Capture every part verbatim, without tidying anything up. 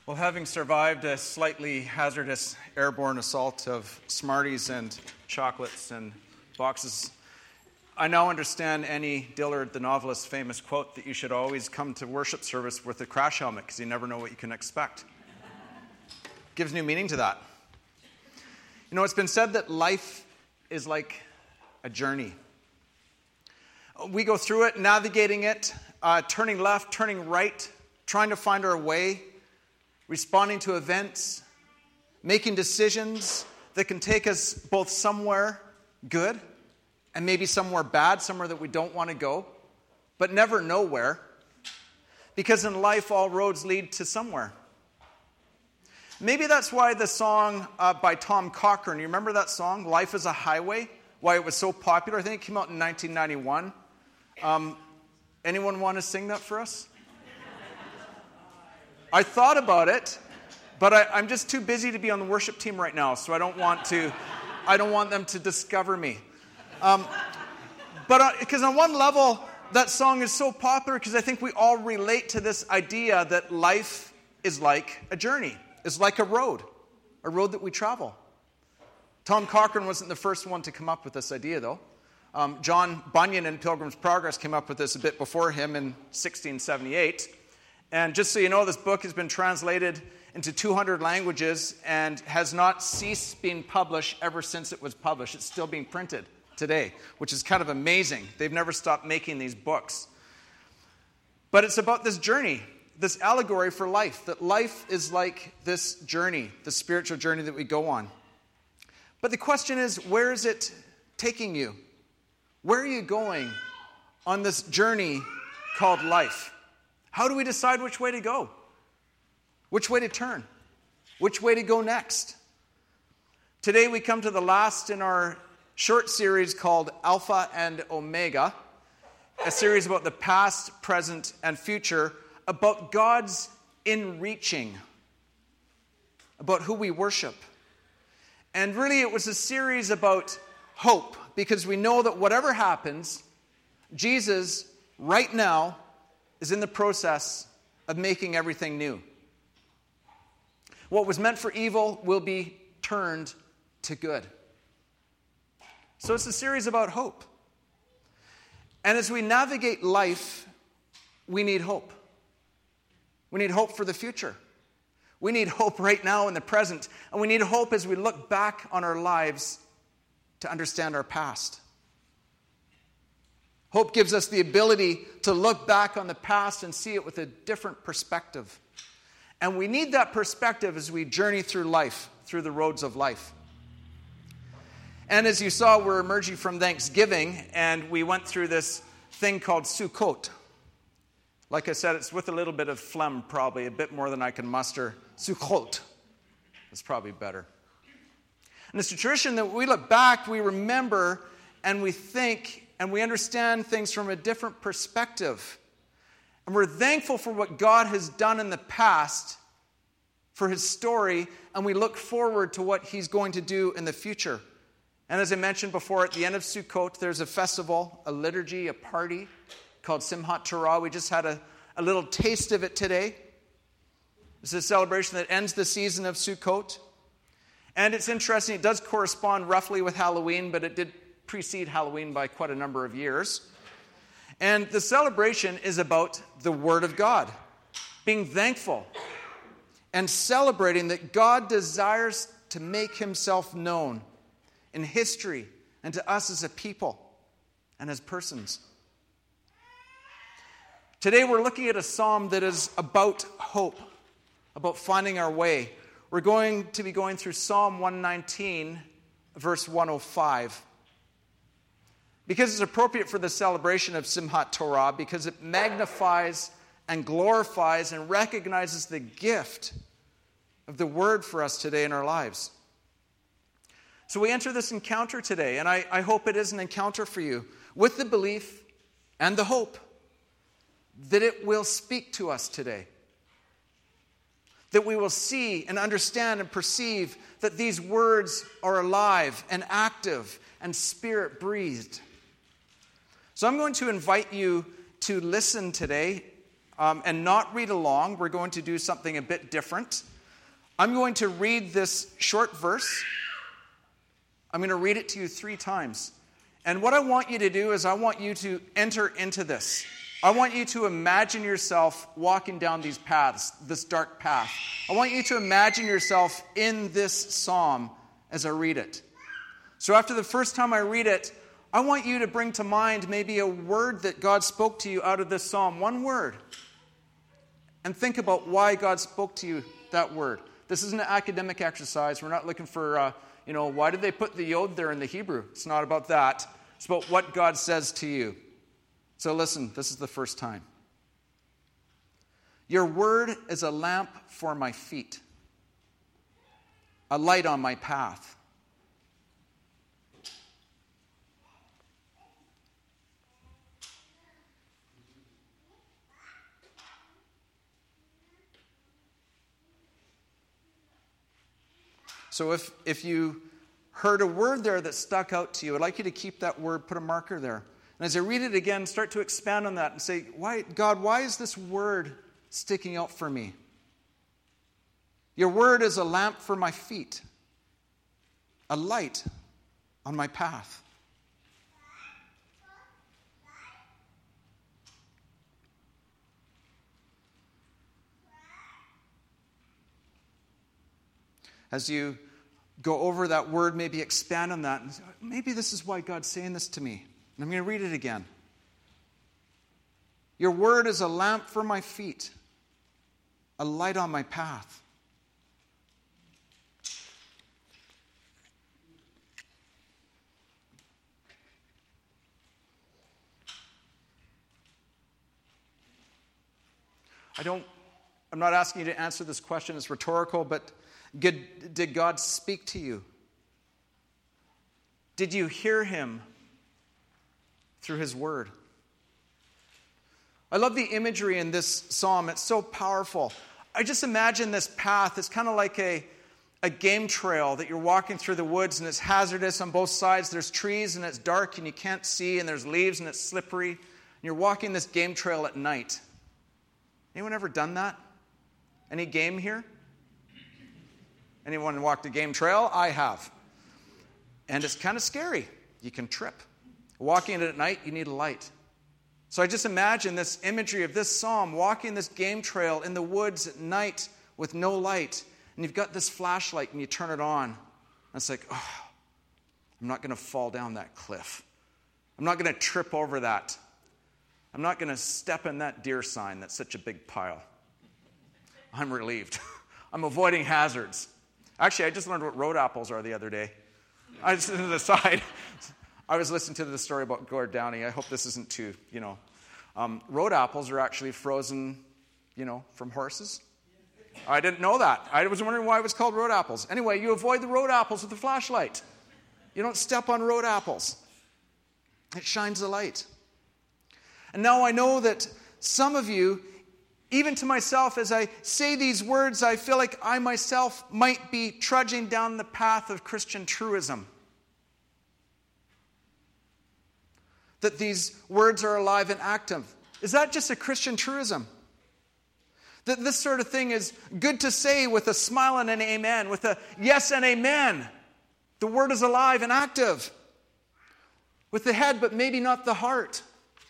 Well, having survived a slightly hazardous airborne assault of Smarties and chocolates and boxes, I now understand Annie Dillard, the novelist's famous quote that you should always come to worship service with a crash helmet because you never know what you can expect. Gives new meaning to that. You know, it's been said that life is like a journey. We go through it, navigating it, uh, turning left, turning right, trying to find our way, responding to events, making decisions that can take us both somewhere good and maybe somewhere bad, somewhere that we don't want to go, but never nowhere. Because in life, all roads lead to somewhere. Maybe that's why the song uh, by Tom Cochrane, you remember that song, Life is a Highway? Why it was so popular? I think it came out in nineteen ninety-one. Um, anyone want to sing that for us? I thought about it, but I, I'm just too busy to be on the worship team right now, so I don't want to. I don't want them to discover me. Um, but because on one level, that song is so popular because I think we all relate to this idea that life is like a journey, is like a road, a road that we travel. Tom Cochrane wasn't the first one to come up with this idea, though. Um, John Bunyan in Pilgrim's Progress came up with this a bit before him in sixteen seventy-eight. And just so you know, this book has been translated into two hundred languages and has not ceased being published ever since it was published. It's still being printed today, which is kind of amazing. They've never stopped making these books. But it's about this journey, this allegory for life, that life is like this journey, the spiritual journey that we go on. But the question is, where is it taking you? Where are you going on this journey called life? How do we decide which way to go? Which way to turn? Which way to go next? Today we come to the last in our short series called Alpha and Omega, a series about the past, present, and future, about God's in-reaching, about who we worship. And really it was a series about hope, because we know that whatever happens, Jesus, right now, is in the process of making everything new. What was meant for evil will be turned to good. So it's a series about hope. And as we navigate life, we need hope. We need hope for the future. We need hope right now in the present. And we need hope as we look back on our lives to understand our past. Hope gives us the ability to look back on the past and see it with a different perspective. And we need that perspective as we journey through life, through the roads of life. And as you saw, we're emerging from Thanksgiving, and we went through this thing called Sukkot. Like I said, it's with a little bit of phlegm, probably, a bit more than I can muster. Sukkot. That's probably better. And it's a tradition that we look back, we remember, and we think, and we understand things from a different perspective. And we're thankful for what God has done in the past, for his story, and we look forward to what he's going to do in the future. And as I mentioned before, at the end of Sukkot, there's a festival, a liturgy, a party called Simchat Torah. We just had a, a little taste of it today. It's a celebration that ends the season of Sukkot. And it's interesting, it does correspond roughly with Halloween, but it did precede Halloween by quite a number of years. And the celebration is about the Word of God, being thankful and celebrating that God desires to make himself known in history and to us as a people and as persons. Today we're looking at a psalm that is about hope, about finding our way. We're going to be going through Psalm one nineteen, verse one oh five. Because it's appropriate for the celebration of Simchat Torah, because it magnifies and glorifies and recognizes the gift of the Word for us today in our lives. So we enter this encounter today, and I, I hope it is an encounter for you, with the belief and the hope that it will speak to us today. That we will see and understand and perceive that these words are alive and active and spirit-breathed. So I'm going to invite you to listen today. um, and not read along. We're going to do something a bit different. I'm going to read this short verse. I'm going to read it to you three times. And what I want you to do is I want you to enter into this. I want you to imagine yourself walking down these paths, this dark path. I want you to imagine yourself in this psalm as I read it. So after the first time I read it, I want you to bring to mind maybe a word that God spoke to you out of this psalm, one word. And think about why God spoke to you that word. This isn't an academic exercise. We're not looking for, uh, you know, why did they put the yod there in the Hebrew? It's not about that. It's about what God says to you. So listen, this is the first time. Your word is a lamp for my feet, a light on my path. So if, if you heard a word there that stuck out to you, I'd like you to keep that word, put a marker there. And as I read it again, start to expand on that and say, "Why, God, why is this word sticking out for me? Your word is a lamp for my feet, a light on my path." As you go over that word, maybe expand on that. And say, maybe this is why God's saying this to me. And I'm going to read it again. Your word is a lamp for my feet, a light on my path. I don't, I'm not asking you to answer this question. It's rhetorical, but Did, did God speak to you? Did you hear him through his word? I love the imagery in this psalm. It's so powerful. I just imagine this path. It's kind of like a, a game trail that you're walking through the woods, and it's hazardous on both sides. There's trees and it's dark and you can't see, and there's leaves and it's slippery. And you're walking this game trail at night. Anyone ever done that? Any game here? Anyone walked a game trail? I have. And it's kind of scary. You can trip. Walking it at night, you need a light. So I just imagine this imagery of this psalm, walking this game trail in the woods at night with no light. And you've got this flashlight and you turn it on. And it's like, oh, I'm not going to fall down that cliff. I'm not going to trip over that. I'm not going to step in that deer sign that's such a big pile. I'm relieved. I'm avoiding hazards. Actually, I just learned what road apples are the other day. I just, to the side, I was listening to the story about Gord Downie. I hope this isn't too, you know. Um, road apples are actually frozen, you know, from horses. I didn't know that. I was wondering why it was called road apples. Anyway, you avoid the road apples with a flashlight. You don't step on road apples. It shines a light. And now I know that some of you, even to myself, as I say these words, I feel like I myself might be trudging down the path of Christian truism. That these words are alive and active. Is that just a Christian truism? That this sort of thing is good to say with a smile and an amen, with a yes and amen. The word is alive and active. With the head, but maybe not the heart.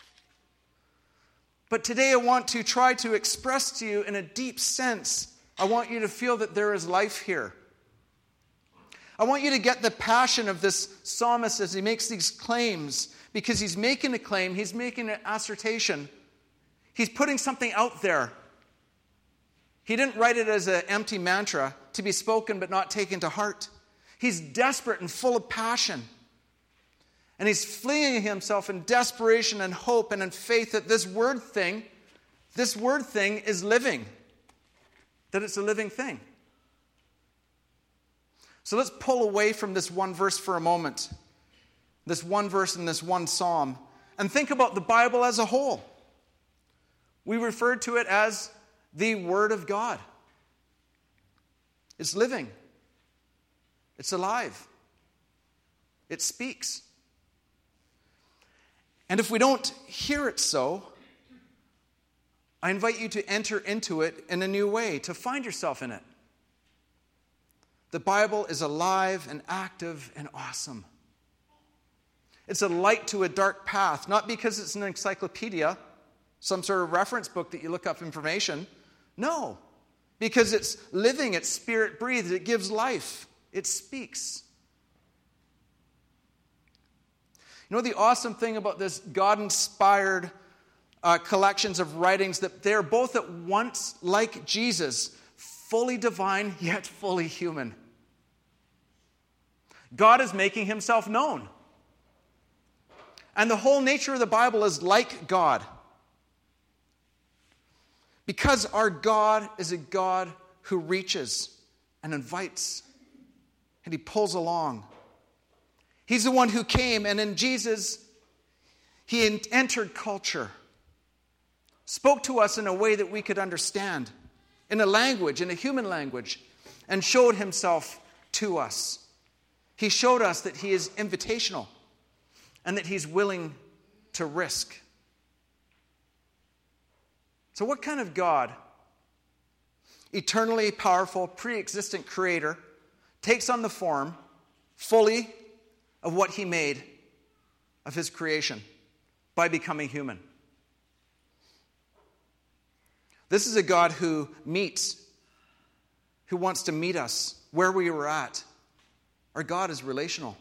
But today I want to try to express to you in a deep sense, I want you to feel that there is life here. I want you to get the passion of this psalmist as he makes these claims, because he's making a claim, he's making an assertion. He's putting something out there. He didn't write it as an empty mantra to be spoken but not taken to heart. He's desperate and full of passion. And he's fleeing himself in desperation and hope and in faith that this word thing, this word thing is living. That it's a living thing. So let's pull away from this one verse for a moment. This one verse in this one psalm. And think about the Bible as a whole. We refer to it as the Word of God. It's living. It's alive. It speaks. And if we don't hear it so, I invite you to enter into it in a new way, to find yourself in it. The Bible is alive and active and awesome. It's a light to a dark path, not because it's an encyclopedia, some sort of reference book that you look up information. No, because it's living, it's spirit-breathed, it gives life, it speaks. You know the awesome thing about this God-inspired uh, collections of writings, that they're both at once, like Jesus, fully divine yet fully human. God is making himself known. And the whole nature of the Bible is like God. Because our God is a God who reaches and invites, and he pulls along. He's the one who came, and in Jesus, he entered culture, spoke to us in a way that we could understand, in a language, in a human language, and showed himself to us. He showed us that he is invitational and that he's willing to risk. So what kind of God, eternally powerful, pre-existent creator, takes on the form fully of what he made of his creation by becoming human? This is a God who meets, who wants to meet us where we were at. Our God is relational.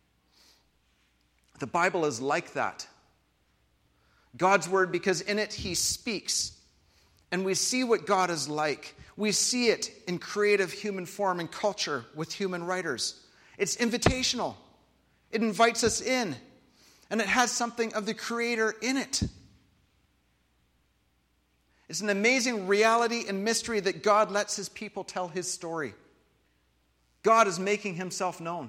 The Bible is like that. God's word, because in it he speaks. And we see what God is like. We see it in creative human form and culture with human writers. It's invitational. It invites us in. And it has something of the Creator in it. It's an amazing reality and mystery that God lets his people tell his story. God is making himself known.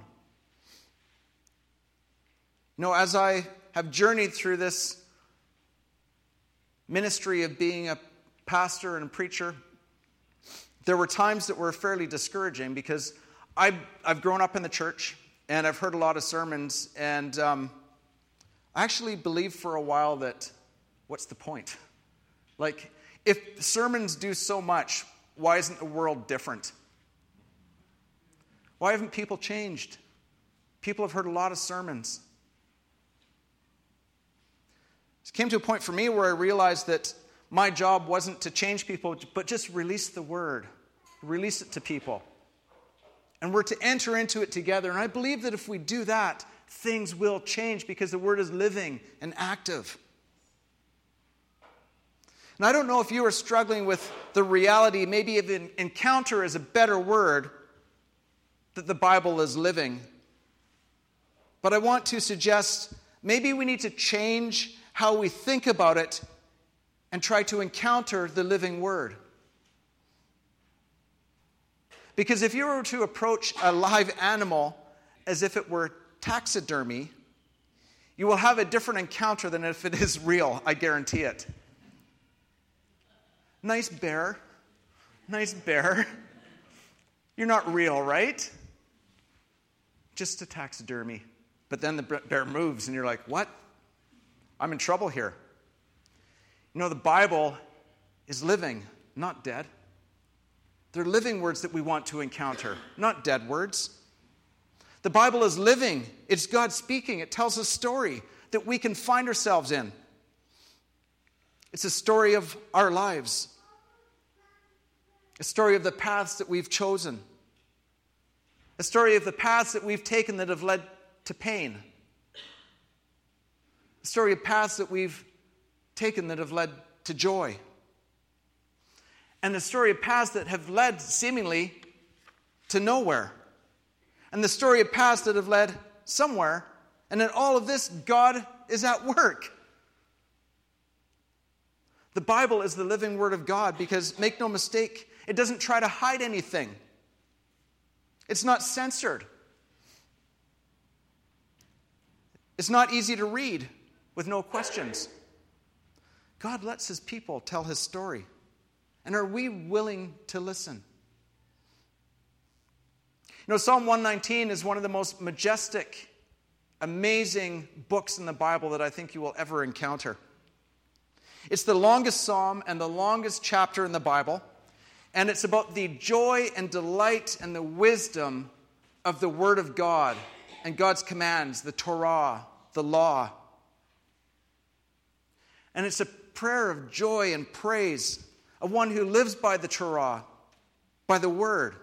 You know, as I have journeyed through this ministry of being a pastor and a preacher, there were times that were fairly discouraging because I've, I've grown up in the church and I've heard a lot of sermons, and um, I actually believed for a while that, what's the point? Like, if sermons do so much, why isn't the world different? Why haven't people changed? People have heard a lot of sermons. It came to a point for me where I realized that my job wasn't to change people, but just release the word. Release it to people. And we're to enter into it together. And I believe that if we do that, things will change because the word is living and active. And I don't know if you are struggling with the reality, maybe even encounter is a better word, that the Bible is living. But I want to suggest maybe we need to change how we think about it and try to encounter the living word. Because if you were to approach a live animal as if it were taxidermy, you will have a different encounter than if it is real, I guarantee it. Nice bear. Nice bear. You're not real, right? Just a taxidermy. But then the bear moves and you're like, what? I'm in trouble here. You know, the Bible is living, not dead. They're living words that we want to encounter, not dead words. The Bible is living. It's God speaking. It tells a story that we can find ourselves in. It's a story of our lives. A story of the paths that we've chosen. A story of the paths that we've taken that have led to pain. A story of paths that we've taken that have led to joy. And the story of paths that have led seemingly to nowhere. And the story of paths that have led somewhere. And in all of this, God is at work. The Bible is the living word of God because, make no mistake, it doesn't try to hide anything. It's not censored. It's not easy to read with no questions. God lets his people tell his story. And are we willing to listen? You know, Psalm one nineteen is one of the most majestic, amazing books in the Bible that I think you will ever encounter. It's the longest psalm and the longest chapter in the Bible, and it's about the joy and delight and the wisdom of the Word of God and God's commands, the Torah, the law. And it's a prayer of joy and praise of one who lives by the Torah, by the Word.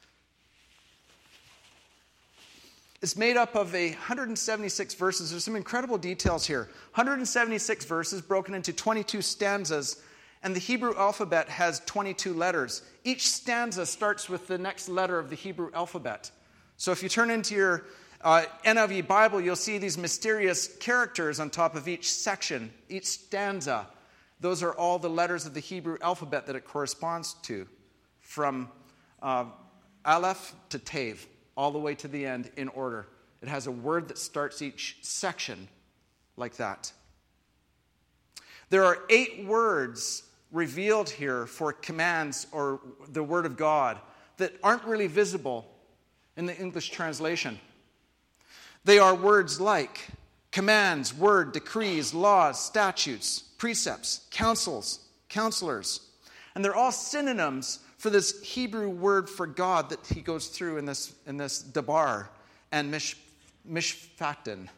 It's made up of a one hundred seventy-six verses. There's some incredible details here. one hundred seventy-six verses broken into twenty-two stanzas, and the Hebrew alphabet has twenty-two letters. Each stanza starts with the next letter of the Hebrew alphabet. So if you turn into your uh, N I V Bible, you'll see these mysterious characters on top of each section, each stanza. Those are all the letters of the Hebrew alphabet that it corresponds to, from uh, Aleph to Tav, all the way to the end in order. It has a word that starts each section like that. There are eight words revealed here for commands or the Word of God that aren't really visible in the English translation. They are words like commands, word, decrees, laws, statutes, precepts, counsels, counselors. And they're all synonyms for this Hebrew word for God that he goes through in this, in this dabar and mish, mishphatin.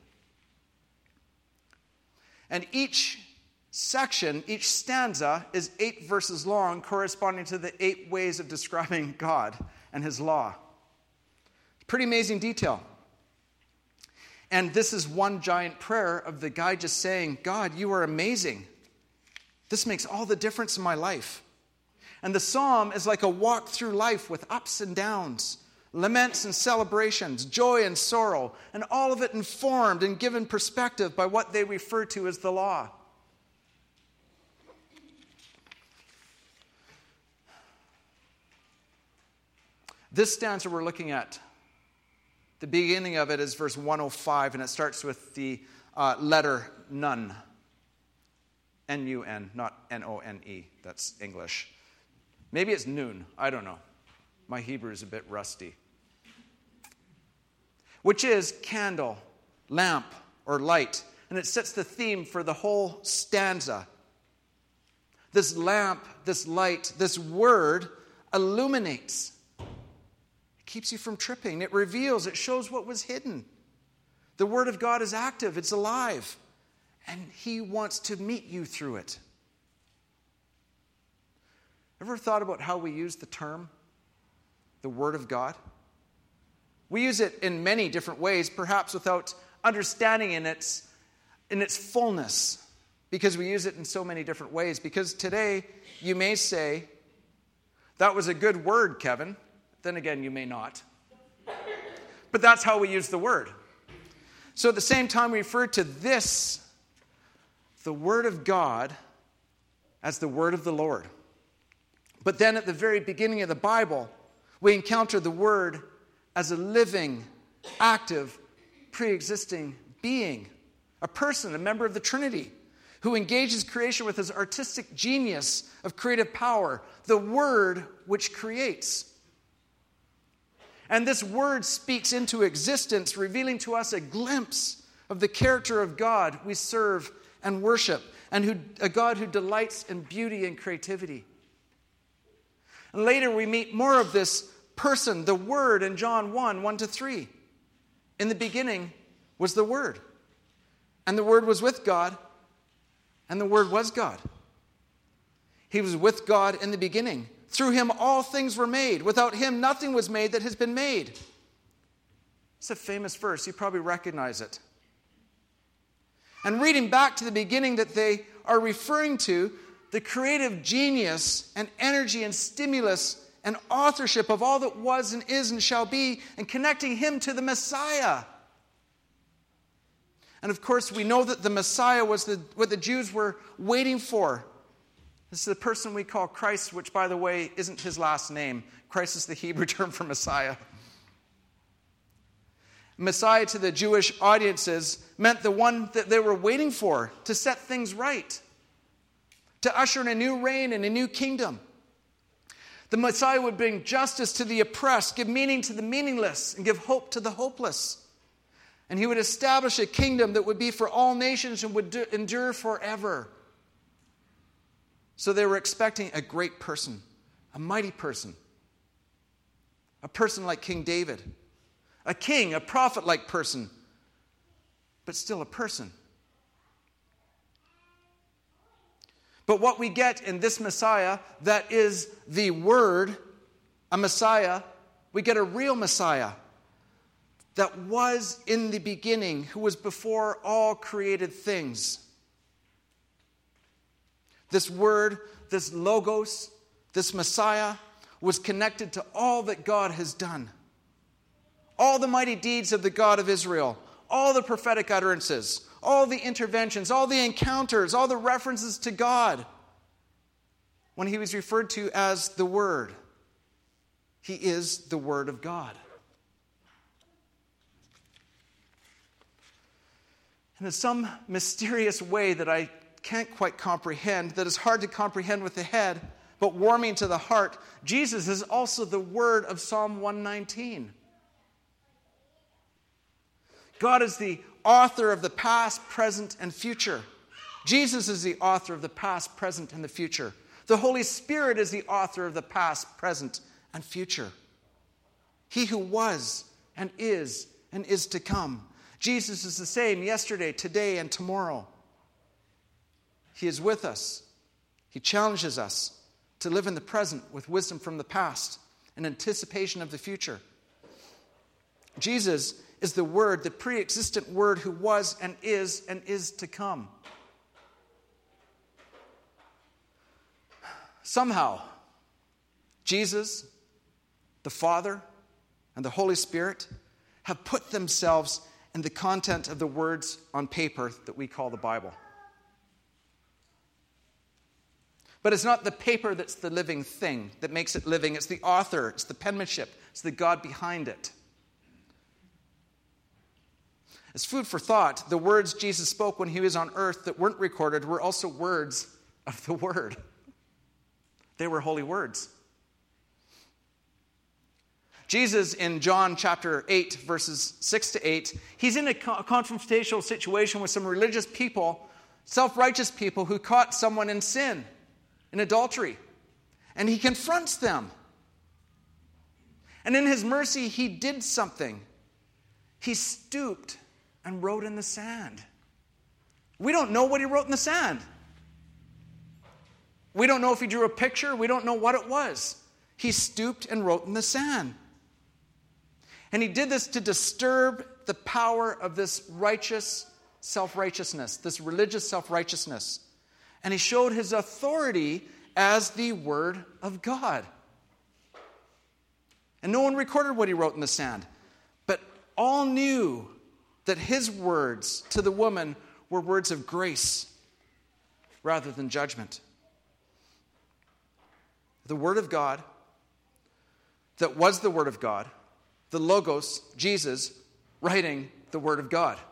And each section, each stanza is eight verses long, corresponding to the eight ways of describing God and his law. Pretty amazing detail. And this is one giant prayer of the guy just saying, God, you are amazing. This makes all the difference in my life. And the psalm is like a walk through life with ups and downs, laments and celebrations, joy and sorrow, and all of it informed and given perspective by what they refer to as the law. This stanza we're looking at, the beginning of it is verse one oh five, and it starts with the uh, letter Nun. N U N, not N O N E. That's English. Maybe it's noon. I don't know. My Hebrew is a bit rusty. Which is candle, lamp, or light. And it sets the theme for the whole stanza. This lamp, this light, this word illuminates. It keeps you from tripping. It reveals. It shows what was hidden. The Word of God is active. It's alive. And he wants to meet you through it. Ever thought about how we use the term, the Word of God? We use it in many different ways, perhaps without understanding in its, in its fullness, because we use it in so many different ways. Because today, you may say, that was a good word, Kevin. Then again, you may not. But that's how we use the word. So at the same time, we refer to this, the Word of God, as the Word of the Lord. But then at the very beginning of the Bible, we encounter the Word as a living, active, pre-existing being, a person, a member of the Trinity, who engages creation with his artistic genius of creative power, the Word which creates. And this Word speaks into existence, revealing to us a glimpse of the character of God we serve and worship, and who, a God who delights in beauty and creativity. And later we meet more of this person, the Word, in John one, one to three. In the beginning was the Word. And the Word was with God, and the Word was God. He was with God in the beginning. Through him all things were made. Without him nothing was made that has been made. It's a famous verse. You probably recognize it. And reading back to the beginning that they are referring to, the creative genius and energy and stimulus and authorship of all that was and is and shall be, and connecting him to the Messiah. And of course, we know that the Messiah was the, what the Jews were waiting for. This is the person we call Christ, which, by the way, isn't his last name. Christ is the Hebrew term for Messiah. Messiah to the Jewish audiences meant the one that they were waiting for to set things right, to usher in a new reign and a new kingdom. The Messiah would bring justice to the oppressed, give meaning to the meaningless, and give hope to the hopeless. And he would establish a kingdom that would be for all nations and would do, endure forever. So they were expecting a great person, a mighty person, a person like King David, a king, a prophet-like person, but still a person. But what we get in this Messiah, that is the Word, a Messiah, we get a real Messiah that was in the beginning, who was before all created things. This Word, this Logos, this Messiah was connected to all that God has done. All the mighty deeds of the God of Israel, all the prophetic utterances, all the interventions, all the encounters, all the references to God. When he was referred to as the Word, he is the Word of God. And in some mysterious way that I can't quite comprehend, that is hard to comprehend with the head, but warming to the heart, Jesus is also the Word of Psalm one nineteen. God is the author of the past, present, and future. Jesus is the author of the past, present, and the future. The Holy Spirit is the author of the past, present, and future. He who was and is and is to come. Jesus is the same yesterday, today, and tomorrow. He is with us. He challenges us to live in the present with wisdom from the past and anticipation of the future. Jesus is the Word, the pre-existent Word who was and is and is to come. Somehow, Jesus, the Father, and the Holy Spirit have put themselves in the content of the words on paper that we call the Bible. But it's not the paper that's the living thing that makes it living. It's the author, it's the penmanship, it's the God behind it. As food for thought, the words Jesus spoke when he was on earth that weren't recorded were also words of the Word. They were holy words. Jesus, in John chapter eight, verses six to eight, he's in a confrontational situation with some religious people, self-righteous people who caught someone in sin, in adultery. And he confronts them. And in his mercy, he did something. He stooped and wrote in the sand. We don't know what he wrote in the sand. We don't know if he drew a picture. We don't know what it was. He stooped and wrote in the sand. And he did this to disturb the power of this righteous self-righteousness, this religious self-righteousness. And he showed his authority as the Word of God. And no one recorded what he wrote in the sand. But all knew that his words to the woman were words of grace rather than judgment. The Word of God that was the Word of God, the Logos, Jesus, writing the Word of God.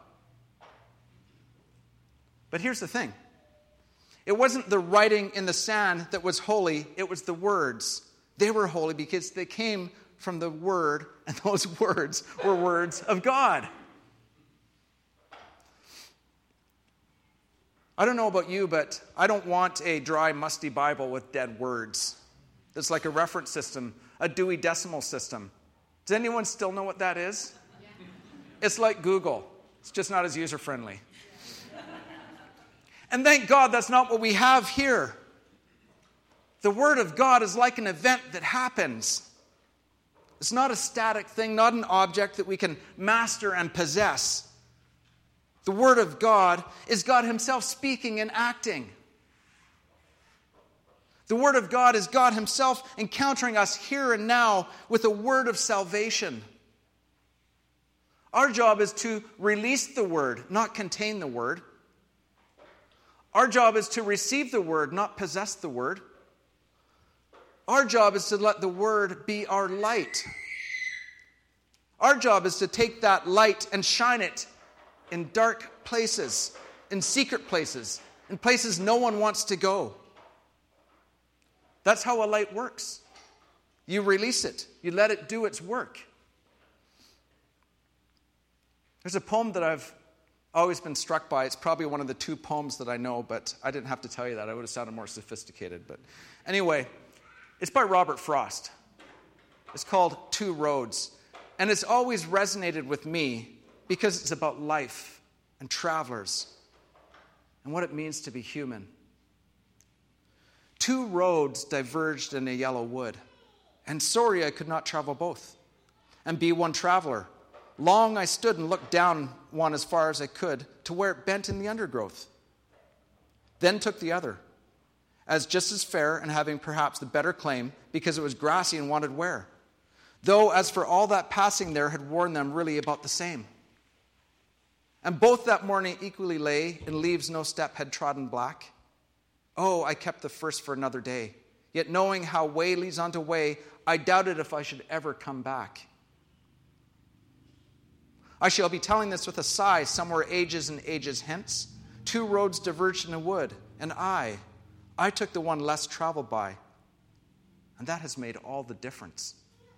But here's the thing. It wasn't the writing in the sand that was holy, it was the words. They were holy because they came from the Word, and those words were words of God. I don't know about you, but I don't want a dry, musty Bible with dead words. It's like a reference system, a Dewey Decimal System. Does anyone still know what that is? Yeah. It's like Google. It's just not as user-friendly. And thank God that's not what we have here. The Word of God is like an event that happens. It's not a static thing, not an object that we can master and possess. The Word of God is God Himself speaking and acting. The Word of God is God Himself encountering us here and now with a word of salvation. Our job is to release the Word, not contain the Word. Our job is to receive the Word, not possess the Word. Our job is to let the Word be our light. Our job is to take that light and shine it in dark places, in secret places, in places no one wants to go. That's how a light works. You release it. You let it do its work. There's a poem that I've always been struck by. It's probably one of the two poems that I know, but I didn't have to tell you that. I would have sounded more sophisticated. But anyway, it's by Robert Frost. It's called Two Roads. And it's always resonated with me because it's about life and travelers and what it means to be human. Two roads diverged in a yellow wood, and sorry I could not travel both and be one traveler. Long I stood and looked down one as far as I could to where it bent in the undergrowth. Then took the other, as just as fair and having perhaps the better claim because it was grassy and wanted wear. Though as for all that passing there had worn them really about the same. And both that morning equally lay in leaves no step had trodden black. Oh, I kept the first for another day. Yet knowing how way leads on to way, I doubted if I should ever come back. I shall be telling this with a sigh somewhere ages and ages hence. Two roads diverged in a wood, and I, I took the one less traveled by. And that has made all the difference.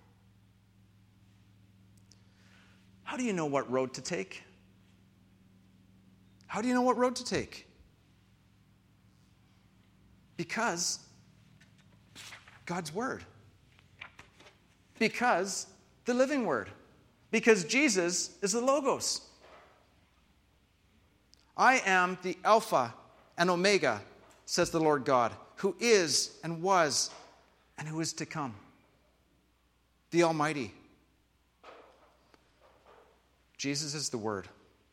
How do you know what road to take? How do you know what road to take? Because God's Word. Because the living Word. Because Jesus is the Logos. I am the Alpha and Omega, says the Lord God, who is and was and who is to come. The Almighty. Jesus is the Word.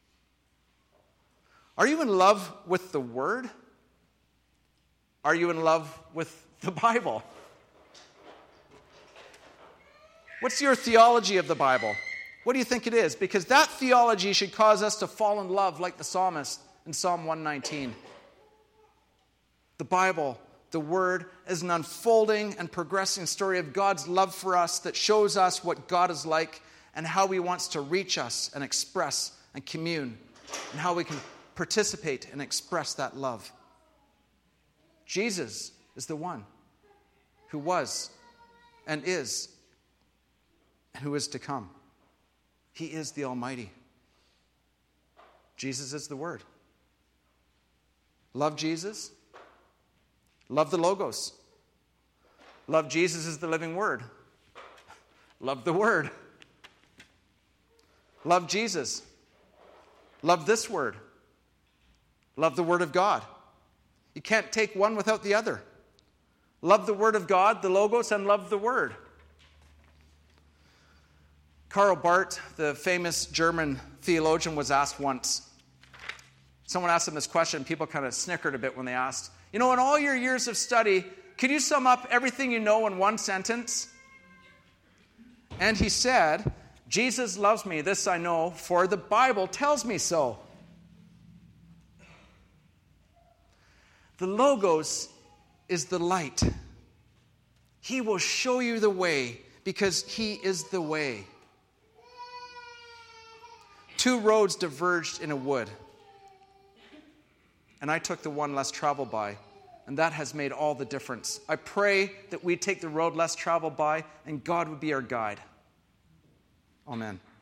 Are you in love with the Word? Are you in love with the Bible? What's your theology of the Bible? What do you think it is? Because that theology should cause us to fall in love like the psalmist in Psalm one nineteen. The Bible, the Word, is an unfolding and progressing story of God's love for us that shows us what God is like and how He wants to reach us and express and commune and how we can participate and express that love. Jesus is the one who was and is and who is to come. He is the Almighty. Jesus is the Word. Love Jesus. Love the Logos. Love Jesus is the living Word. Love the Word. Love Jesus. Love this Word. Love the Word of God. You can't take one without the other. Love the Word of God, the Logos, and love the Word. Karl Barth, the famous German theologian, was asked once. Someone asked him this question. People kind of snickered a bit when they asked, you know, in all your years of study, could you sum up everything you know in one sentence? And he said, Jesus loves me, this I know, for the Bible tells me so. The Logos is the light. He will show you the way because He is the way. Two roads diverged in a wood, and I took the one less traveled by, and that has made all the difference. I pray that we take the road less traveled by, and God would be our guide. Amen.